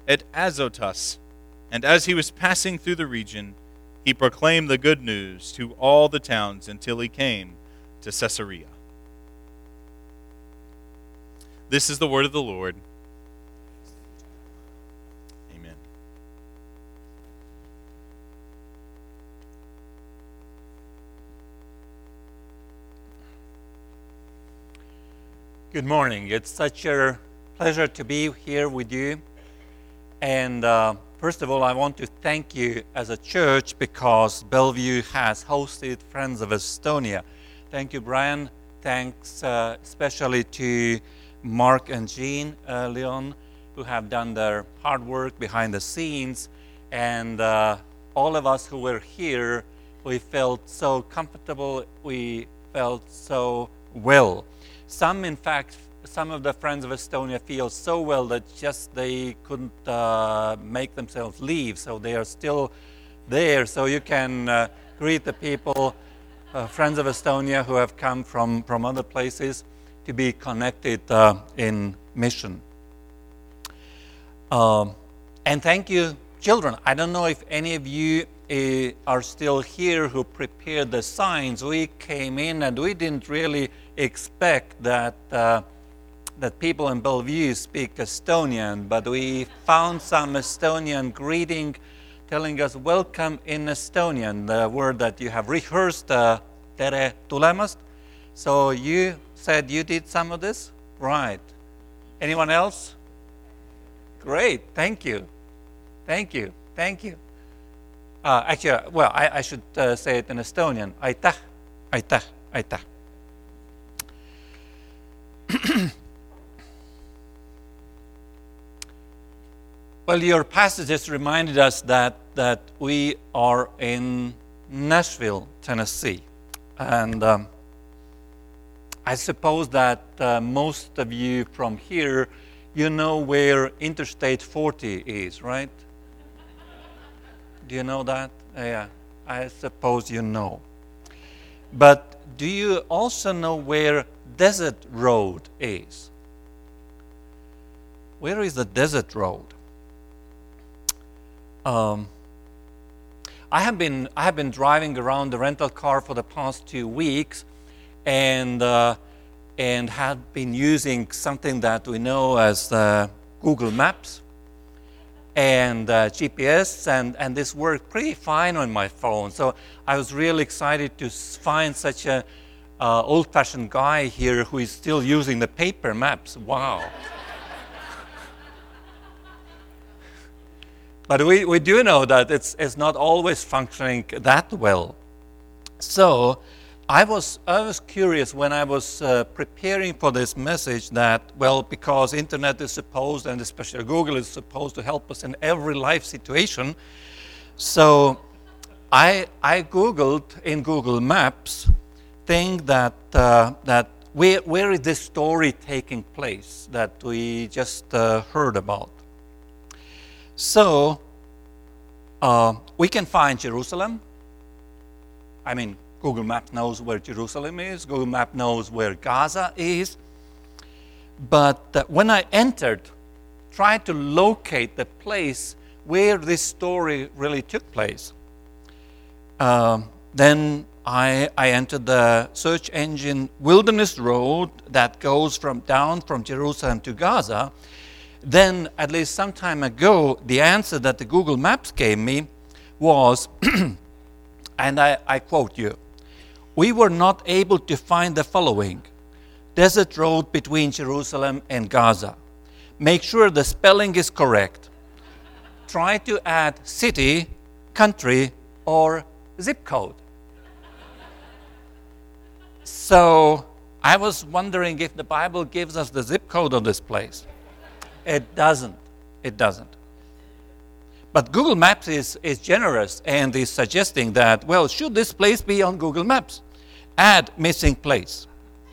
at Azotus. And as he was passing through the region, he proclaimed the good news to all the towns until he came to Caesarea. This is the word of the Lord. Amen. Good morning. It's such a pleasure to be here with you. And first of all, I want to thank you as a church because Bellevue has hosted Friends of Estonia. Thank you, Brian. Thanks especially to Mark and Jean Leon, who have done their hard work behind the scenes. And all of us who were here, we felt so comfortable. We felt so well. Some of the Friends of Estonia feel so well that just they couldn't make themselves leave, so they are still there. So you can greet the people, Friends of Estonia, who have come from other places to be connected in mission. And thank you, children. I don't know if any of you are still here who prepared the signs. We came in and we didn't really expect that people in Bellevue speak Estonian, but we found some Estonian greeting telling us welcome in Estonian, the word that you have rehearsed, tere tulemast. So you said you did some of this? Right. Anyone else? Great, thank you. Thank you, thank you. Actually, well, I should say it in Estonian. Aitäh, aitäh, aitäh. Well, your passages reminded us that we are in Nashville, Tennessee. And I suppose that most of you from here, you know where Interstate 40 is, right? Do you know that? Yeah, I suppose you know. But do you also know where Desert Road is? Where is the Desert Road? I have been driving around the rental car for the past 2 weeks, and have been using something that we know as Google Maps and GPS, and this worked pretty fine on my phone. So I was really excited to find such a old-fashioned guy here who is still using the paper maps. Wow. But we do know that it's not always functioning that well. So I was curious when I was preparing for this message that, well, because internet is supposed, and especially Google is supposed to help us in every life situation. So I Googled in Google Maps thing that where is this story taking place that we just heard about. So we can find Jerusalem. I mean, Google Maps knows where Jerusalem is. Google Maps knows where Gaza is. But when I tried to locate the place where this story really took place, then I entered the search engine Wilderness Road that goes down from Jerusalem to Gaza. Then, at least some time ago, the answer that the Google Maps gave me was, and I quote you, "We were not able to find the following: Desert Road between Jerusalem and Gaza. Make sure the spelling is correct. Try to add city, country, or zip code." So I was wondering if the Bible gives us the zip code of this place. It doesn't. It doesn't. But Google Maps is generous and is suggesting that, well, should this place be on Google Maps? Add missing place.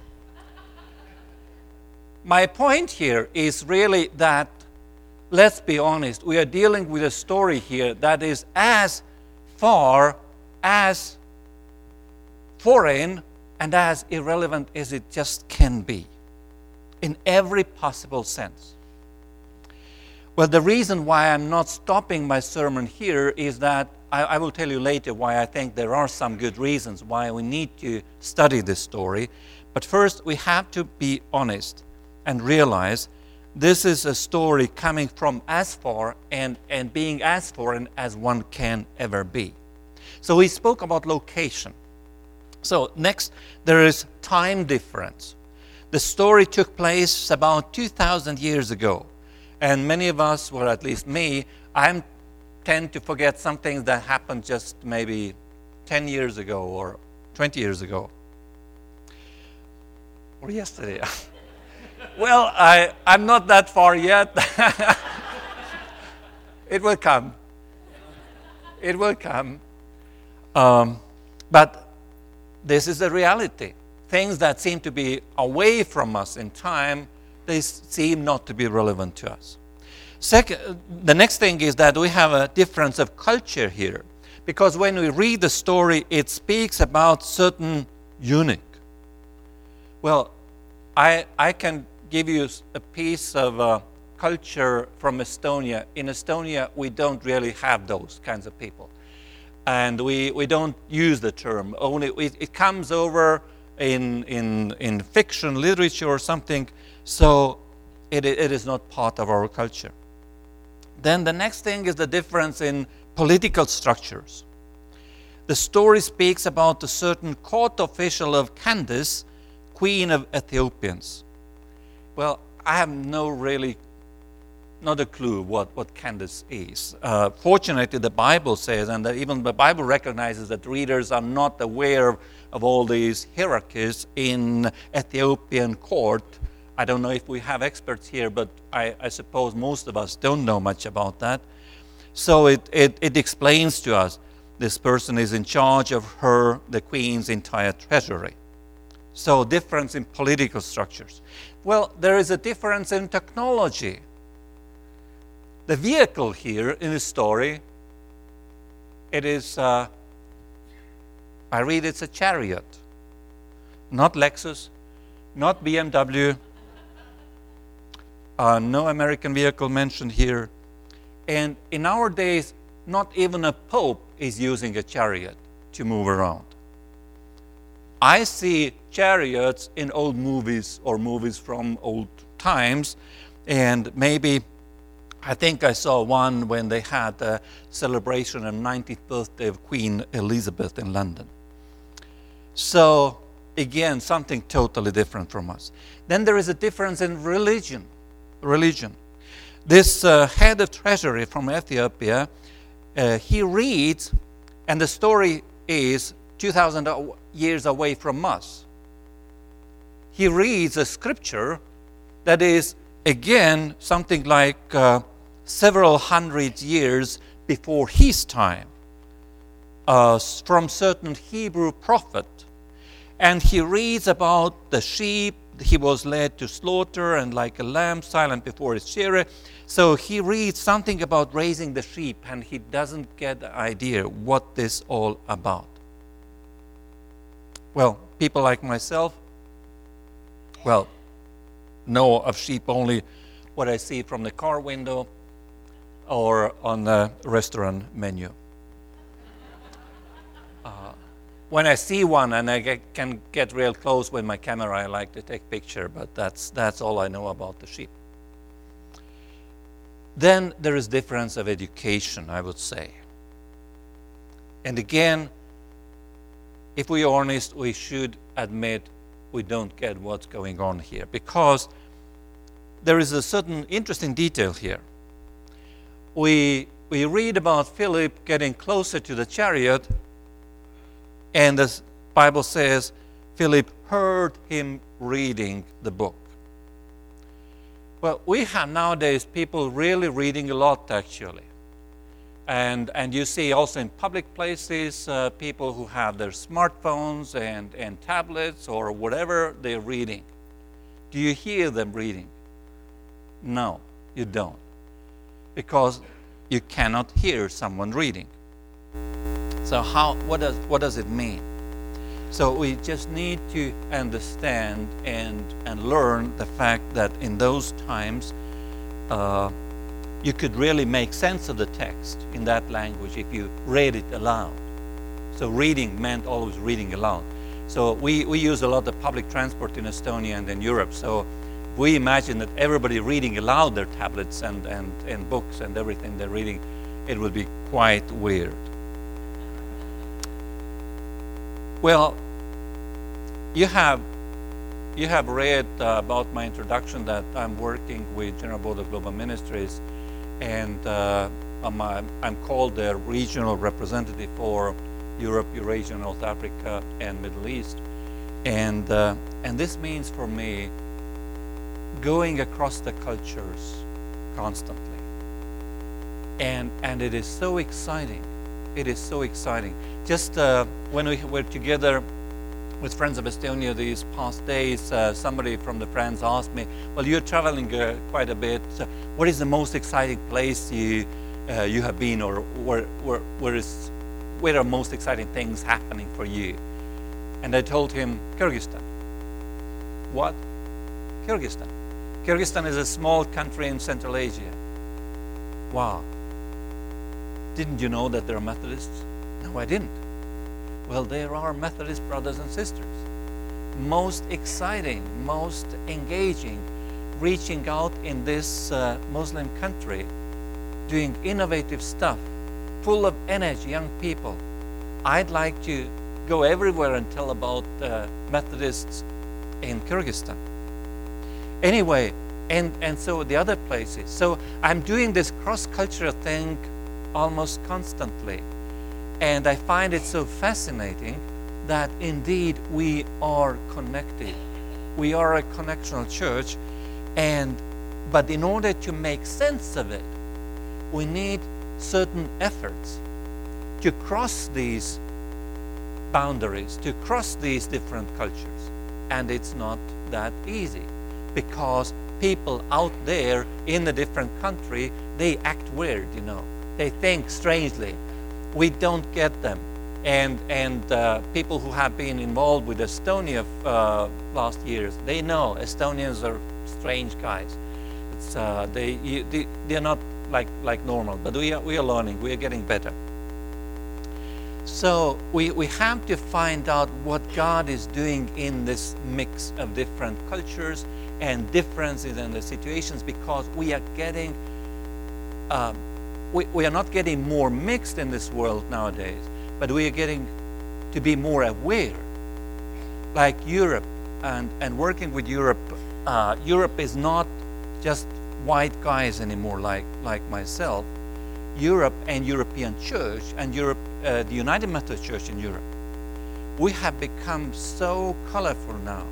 My point here is really that, let's be honest, we are dealing with a story here that is as far, as foreign, and as irrelevant as it just can be, in every possible sense. Well, the reason why I'm not stopping my sermon here is that I will tell you later why I think there are some good reasons why we need to study this story. But first, we have to be honest and realize this is a story coming from as far and being as foreign as one can ever be. So we spoke about location. So next, there is time difference. The story took place about 2,000 years ago. And many of us, or at least me, I tend to forget some things that happened just maybe 10 years ago or 20 years ago. Or yesterday. Well, I'm not that far yet. It will come. It will come. But this is the reality. Things that seem to be away from us in time, they seem not to be relevant to us. Second, the next thing is that we have a difference of culture here. Because when we read the story, it speaks about certain eunuch. Well, I can give you a piece of culture from Estonia. In Estonia, we don't really have those kinds of people. And we don't use the term. Only it comes over in fiction, literature or something. So it is not part of our culture. Then the next thing is the difference in political structures. The story speaks about a certain court official of Candace, queen of Ethiopians. Well, I have not a clue what Candace is. Fortunately, the Bible says, and that even the Bible recognizes that readers are not aware of all these hierarchies in Ethiopian court. I don't know if we have experts here, but I suppose most of us don't know much about that. So it explains to us this person is in charge of the queen's entire treasury. So difference in political structures. Well, there is a difference in technology. The vehicle here in the story, it is, I read it's a chariot. Not Lexus, not BMW, no American vehicle mentioned here. And in our days, not even a pope is using a chariot to move around. I see chariots in old movies or movies from old times, and maybe I think I saw one when they had a celebration of 90th birthday of Queen Elizabeth in London. So again, something totally different from us. Then there is a difference in religion. This head of treasury from Ethiopia, he reads, and the story is 2,000 years away from us. He reads a scripture that is, again, something like several hundred years before his time, from certain Hebrew prophet. And he reads about the sheep he was led to slaughter, and like a lamb silent before his shearer. So he reads something about raising the sheep, and he doesn't get the idea what this all about. Well, people like myself, know of sheep only what I see from the car window or on the restaurant menu. When I see one and I can get real close with my camera, I like to take picture, but that's all I know about the sheep. Then there is difference of education, I would say. And again, if we are honest, we should admit we don't get what's going on here, because there is a certain interesting detail here. We read about Philip getting closer to the chariot, and the Bible says Philip heard him reading the book. Well, we have nowadays people really reading a lot, actually. And you see also in public places people who have their smartphones and tablets or whatever they're reading. Do you hear them reading? No, you don't. Because you cannot hear someone reading. So what does it mean? So we just need to understand and learn the fact that in those times you could really make sense of the text in that language if you read it aloud. So reading meant always reading aloud. So we use a lot of public transport in Estonia and in Europe. So we imagine that everybody reading aloud their tablets and books and everything they're reading, it would be quite weird. Well, you have read about my introduction that I'm working with General Board of Global Ministries, and I'm called the regional representative for Europe, Eurasia, North Africa, and Middle East, and this means for me going across the cultures constantly, and it is so exciting. It is so exciting. Just when we were together with Friends of Estonia these past days, somebody from the Friends asked me, well, you're traveling quite a bit. So what is the most exciting place you have been, or where are most exciting things happening for you? And I told him, Kyrgyzstan. What? Kyrgyzstan. Kyrgyzstan is a small country in Central Asia. Wow. Didn't you know that there are Methodists? No, I didn't. Well, there are Methodist brothers and sisters. Most exciting, most engaging, reaching out in this Muslim country, doing innovative stuff, full of energy, young people. I'd like to go everywhere and tell about Methodists in Kyrgyzstan. Anyway, and so the other places. So I'm doing this cross-cultural thing almost constantly. And I find it so fascinating that indeed we are connected. We are a connectional church, but in order to make sense of it, we need certain efforts to cross these boundaries, to cross these different cultures. And it's not that easy, because people out there in a different country, they act weird, They think strangely. We don't get them. And people who have been involved with Estonia last years, they know Estonians are strange guys. It's, they're not like normal, but we are learning, we are getting better. So we have to find out what God is doing in this mix of different cultures and differences in the situations, because we are getting we are not getting more mixed in this world nowadays, but we are getting to be more aware. Like Europe, and working with Europe, Europe is not just white guys anymore like myself. Europe and European Church and Europe, the United Methodist Church in Europe, we have become so colorful now.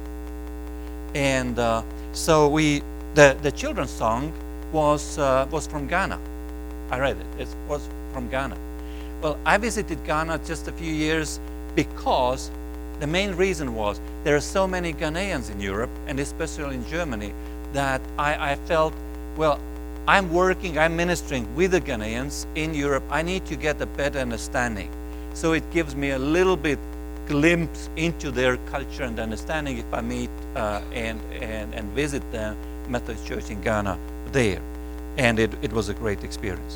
And so the children's song was from Ghana. I read it. It was from Ghana. Well, I visited Ghana just a few years because the main reason was there are so many Ghanaians in Europe, and especially in Germany, that I felt, well, I'm ministering with the Ghanaians in Europe. I need to get a better understanding. So it gives me a little bit glimpse into their culture and understanding if I meet and visit the Methodist Church in Ghana there. And it was a great experience.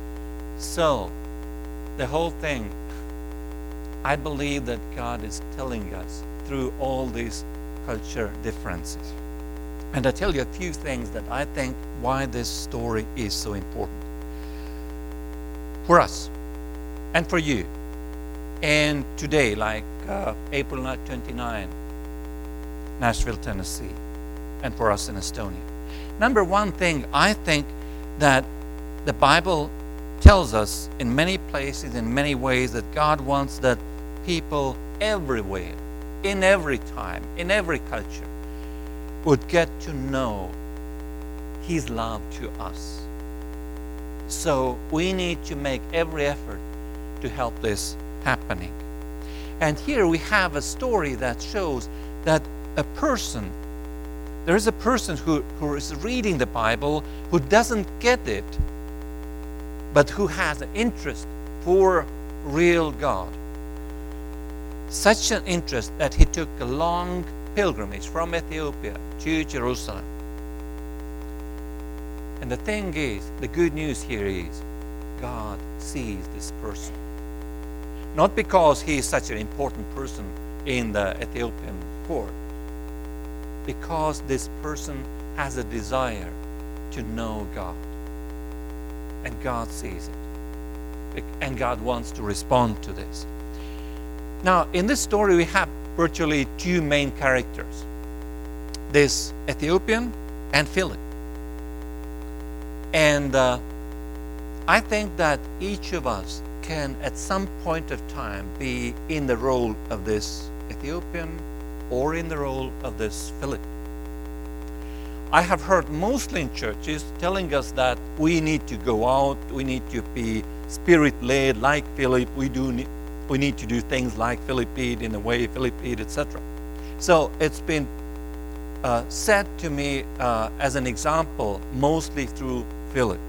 So, the whole thing, I believe that God is telling us through all these culture differences. And I tell you a few things that I think why this story is so important. For us, and for you. And today, like April 29, Nashville, Tennessee, and for us in Estonia. Number one thing, I think that the Bible tells us in many places, in many ways, that God wants that people everywhere, in every time, in every culture, would get to know His love to us. So we need to make every effort to help this happening. And here we have a story that shows that there is a person who is reading the Bible who doesn't get it, but who has an interest for real God. Such an interest that he took a long pilgrimage from Ethiopia to Jerusalem. And And the thing is, the good news here is, God sees this person. Not because he is such an important person in the Ethiopian court, because this person has a desire to know God. And God sees it. And God wants to respond to this. Now, in this story, we have virtually two main characters. This Ethiopian and Philip. And I think that each of us can, at some point of time, be in the role of this Ethiopian or in the role of this Philip. I have heard mostly in churches telling us that we need to go out, we need to be spirit-led like Philip, we need to do things like Philip did, in the way Philip did, etc. So it's been said to me as an example, mostly through Philip.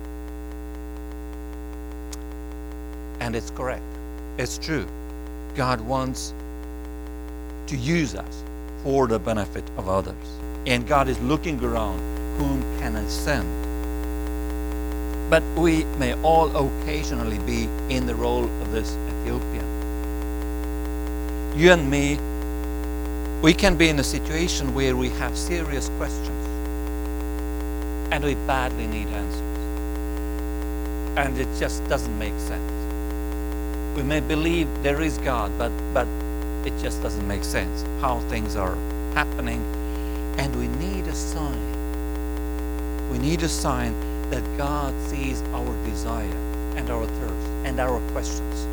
And it's correct. It's true. God wants to use us for the benefit of others. And God is looking around, whom can I send? But we may all occasionally be in the role of this Ethiopian. You and me, we can be in a situation where we have serious questions and we badly need answers. And it just doesn't make sense. We may believe there is God, but it just doesn't make sense how things are happening. And we need a sign. We need a sign that God sees our desire and our thirst and our questions.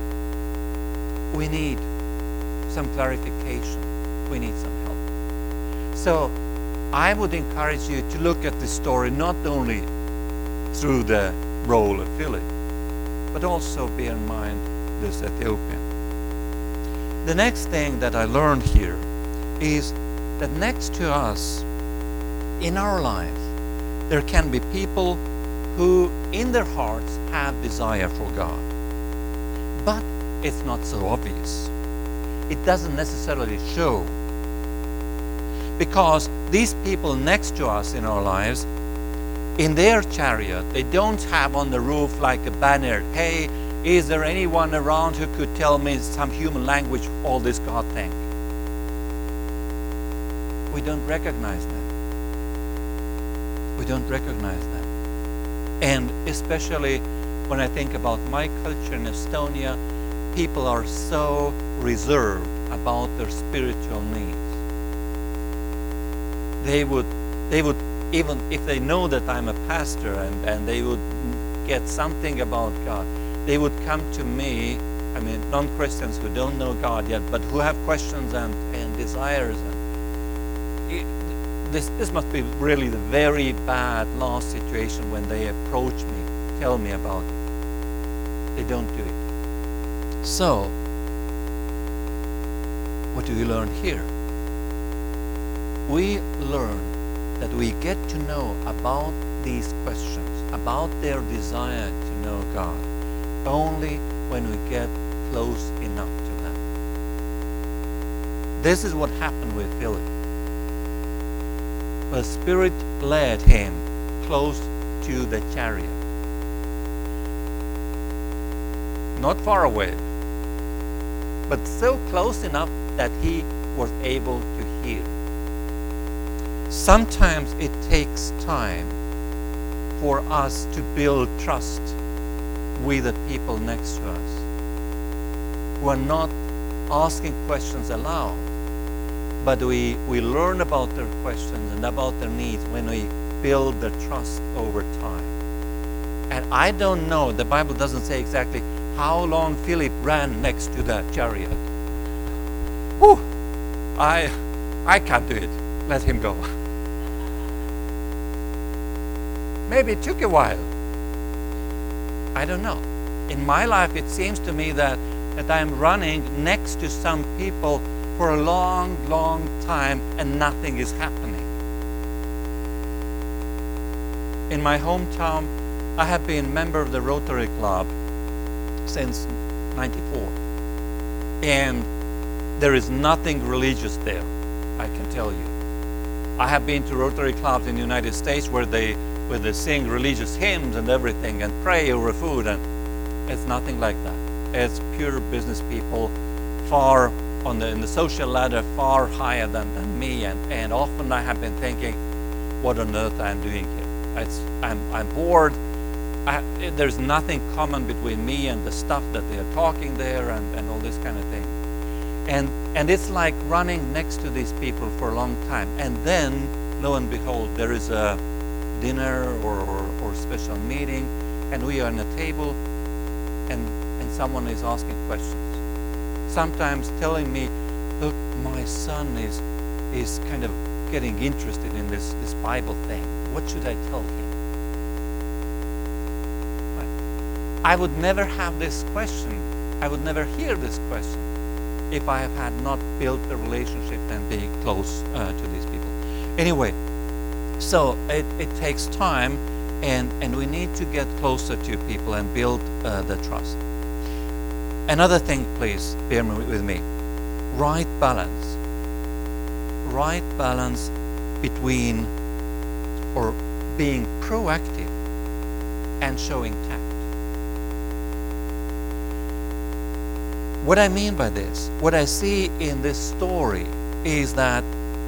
We need some clarification. We need some help. So I would encourage you to look at this story not only through the role of Philip, but also bear in mind this Ethiopian. The next thing that I learned here is that next to us in our lives, there can be people who in their hearts have desire for God. But it's not so obvious. It doesn't necessarily show. Because these people next to us in our lives, in their chariot, they don't have on the roof like a banner, hey, is there anyone around who could tell me some human language all this God thing? We don't recognize that. We don't recognize that. And especially when I think about my culture in Estonia, people are so reserved about their spiritual needs. They would even if they know that I'm a pastor and they would get something about God, they would come to me, I mean, non-Christians who don't know God yet, but who have questions and desires. This must be really the very bad last situation when they approach me, tell me about it. They don't do it. So, what do we learn here? We learn that we get to know about these questions, about their desire to know God, only when we get close enough to them. This is what happened with Philip. The Spirit led him close to the chariot. Not far away, but so close enough that he was able to hear. Sometimes it takes time for us to build trust with the people next to us who are not asking questions aloud, but we learn about their questions and about their needs when we build the trust over time. And I don't know, the Bible doesn't say exactly how long Philip ran next to the chariot. Whew, I can't do it. Let him go. Maybe it took a while. I don't know. In my life, it seems to me that I'm running next to some people for a long, long time and nothing is happening. In my hometown, I have been a member of the Rotary Club since '94. And there is nothing religious there, I can tell you. I have been to Rotary clubs in the United States where they where they sing religious hymns and everything and pray over food, and it's nothing like that. It's pure business people, far in the social ladder, far higher than me, and often I have been thinking, what on earth I'm doing here? I'm bored. There's nothing common between me and the stuff that they're talking there, and all this kind of thing. And it's like running next to these people for a long time, and then lo and behold, there is a dinner or special meeting, and we are on a table, and someone is asking questions. Sometimes telling me, look, my son is kind of getting interested in this Bible thing. What should I tell him? I would never have this question. I would never hear this question if I had not built a relationship and be close to these people. Anyway, so it takes time, and we need to get closer to people and build the trust. Another thing, please bear with me. Right balance. Right balance between or being proactive and showing tact. What I mean by this, what I see in this story is that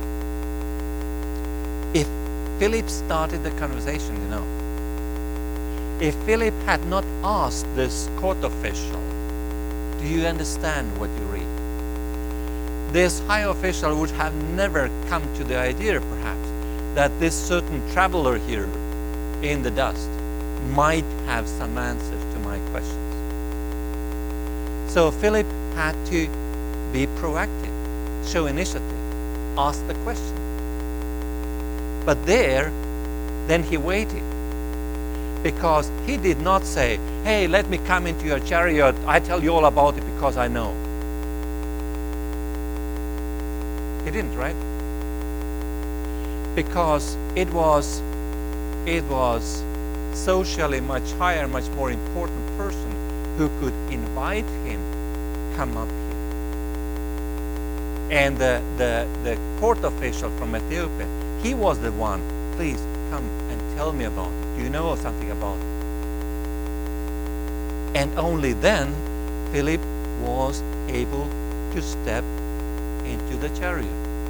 if Philip started the conversation, if Philip had not asked this court official, do you understand what you read? This high official would have never come to the idea, perhaps, that this certain traveler here in the dust might have some answers to my questions. So Philip had to be proactive, show initiative, ask the question. But then he waited, because he did not say, hey, let me come into your chariot, I tell you all about it because I know. He didn't, right? Because it was socially much higher, much more important person who could invite him come up here. And the court official from Ethiopia, he was the one, please come and tell me about it. Do you know something about it? And only then Philip was able to step into the chariot.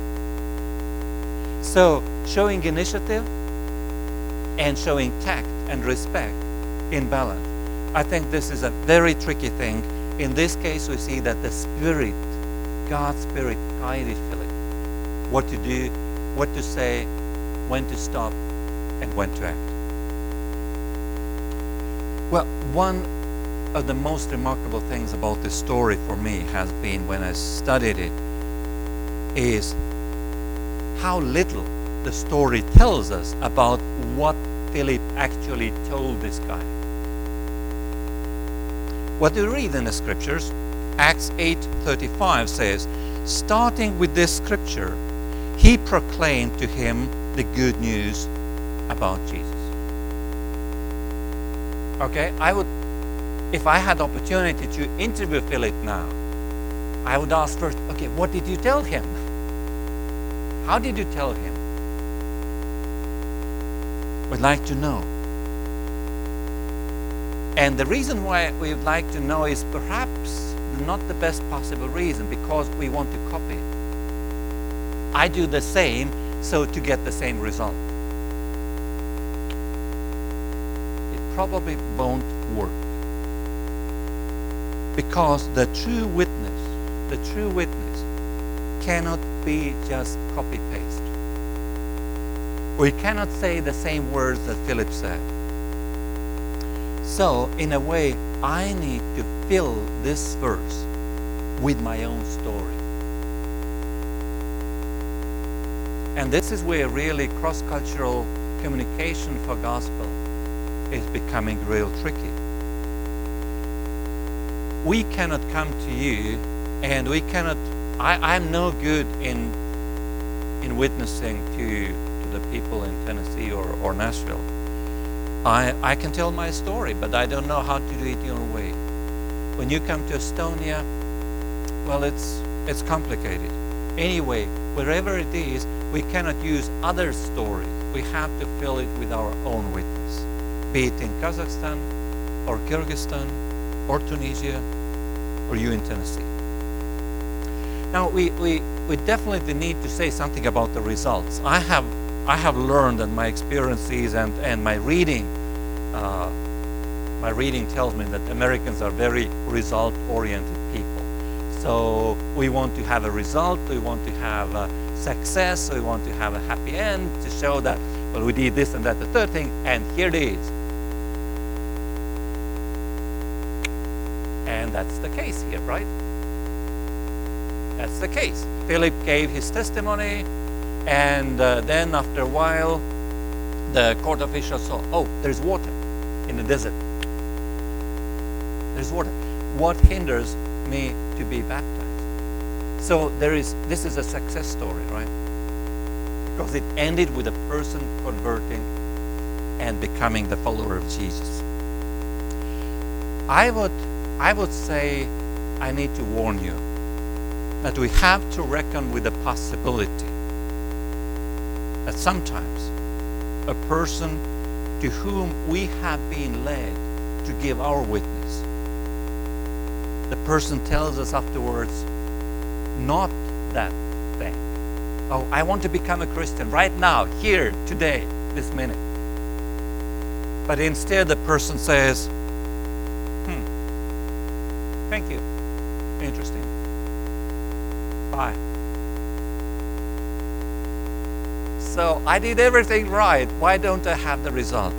So showing initiative and showing tact and respect in balance. I think this is a very tricky thing. In this case, we see that the Spirit, God's Spirit, guided Philip. What to do, what to say, when to stop, and when to act. Well, one of the most remarkable things about this story for me has been, when I studied it, is how little the story tells us about what Philip actually told this guy. What we read in the scriptures, Acts 8:35 says, starting with this scripture, he proclaimed to him the good news about Jesus. Okay, if I had opportunity to interview Philip now, I would ask first, okay, what did you tell him? How did you tell him? We'd like to know. And the reason why we would like to know is perhaps not the best possible reason, because we want to copy it. I do the same, so to get the same result. It probably won't work. Because the true witness cannot be just copy-paste. We cannot say the same words that Philip said. So, in a way, I need to fill this verse with my own story. And this is where really cross-cultural communication for gospel is becoming real tricky. We cannot come to you, and we cannot, I'm no good in witnessing to the people in Tennessee or Nashville. I can tell my story, but I don't know how to do it your way. When you come to Estonia, well, it's complicated. Anyway, wherever it is, we cannot use other stories we have to fill it with our own witness, be it in Kazakhstan or Kyrgyzstan or Tunisia or you in Tennessee. Now, we definitely need to say something about the results. I have learned, and my experiences and my reading tells me that Americans are very result-oriented people. So we want to have a result, we want to have a success, we want to have a happy end to show that, well, we did this and that, the third thing, and here it is. And that's the case here, right? That's the case. Philip gave his testimony, and then after a while, the court officials saw, oh, there's water in the desert. There's water. What hinders me to be baptized? So this is a success story, right? Because it ended with a person converting and becoming the follower of Jesus. I would say I need to warn you that we have to reckon with the possibility that sometimes a person to whom we have been led to give our witness, the person tells us afterwards, not that thing. Oh, I want to become a Christian right now, here, today, this minute. But instead the person says, thank you, interesting. Bye. So I did everything right. Why don't I have the result?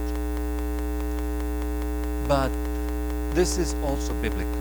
But this is also biblical.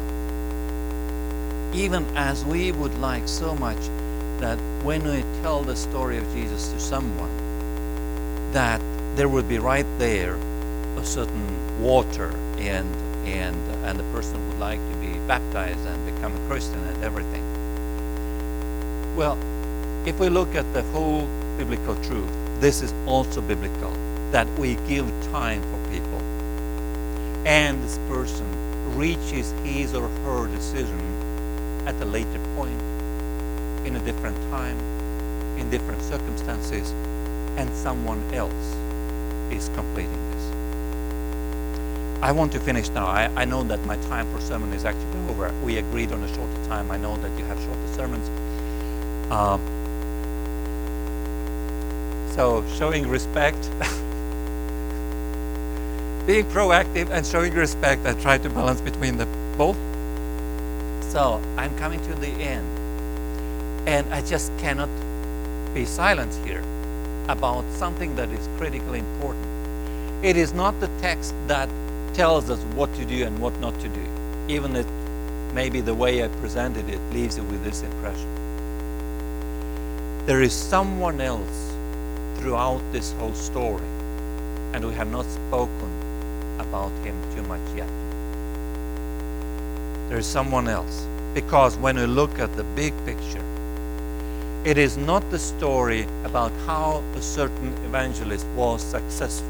Even as we would like so much that when we tell the story of Jesus to someone, that there would be right there a certain water and the person would like to be baptized and become a Christian and everything. Well, if we look at the whole biblical truth, this is also biblical, that we give time for people. And this person reaches his or her decision at a later point, in a different time, in different circumstances, and someone else is completing this. I want to finish now. I know that my time for sermon is actually over. We agreed on a shorter time. I know that you have shorter sermons. So showing respect, being proactive and showing respect, I try to balance between the both. So I'm coming to the end, and I just cannot be silent here about something that is critically important. It is not the text that tells us what to do and what not to do, even if maybe the way I presented it leaves you with this impression. There is someone else throughout this whole story, and we have not spoken about him too much yet. There is someone else, because when we look at the big picture, it is not the story about how a certain evangelist was successful.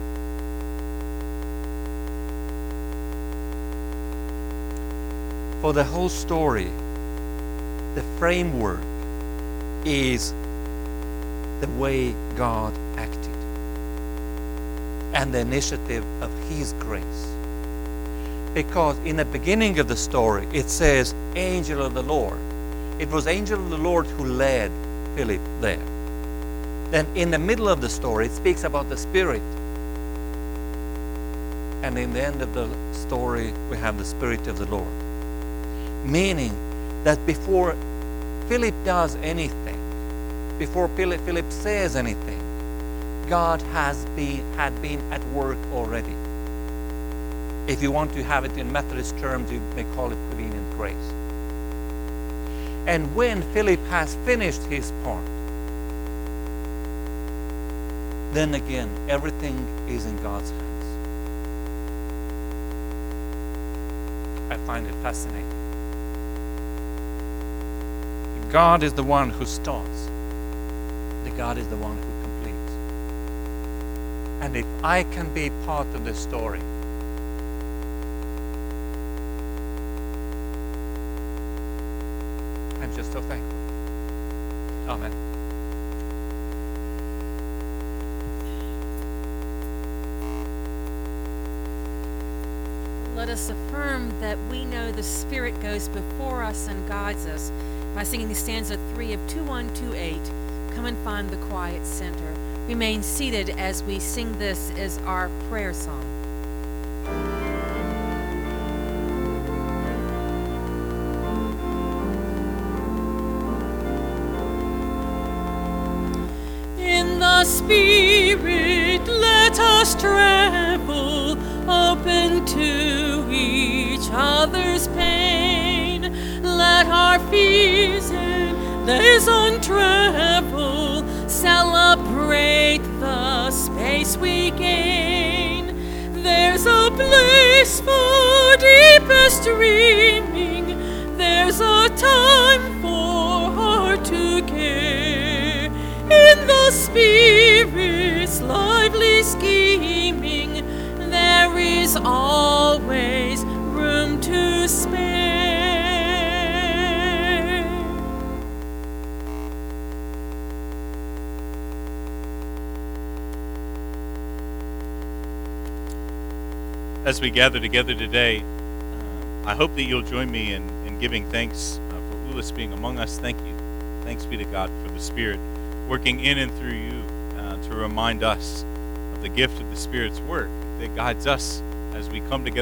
For the whole story, the framework is the way God acted and the initiative of His grace. Because in the beginning of the story, it says, angel of the Lord. It was angel of the Lord who led Philip there. Then in the middle of the story, it speaks about the Spirit. And in the end of the story, we have the Spirit of the Lord. Meaning that before Philip does anything, before Philip says anything, God had been at work already. If you want to have it in Methodist terms, you may call it prevenient grace. And when Philip has finished his part, then again, everything is in God's hands. I find it fascinating. God is the one who starts. God is the one who completes. And if I can be part of this story, I'm just so thankful. Amen. Let us affirm that we know the Spirit goes before us and guides us by singing the stanza 3 of 2128. Come and find the quiet center. Remain seated as we sing this as our prayer song. In the Spirit, let us travel, open to each other's pain. Let our fears and days untravel celebrate the space we gain. There's a place for deepest dreaming. There's a time for heart to care. In the Spirit's lively scheming, there is always room to spare. As we gather together today, I hope that you'll join me in giving thanks for Ulis being among us. Thank you. Thanks be to God for the Spirit working in and through you to remind us of the gift of the Spirit's work that guides us as we come together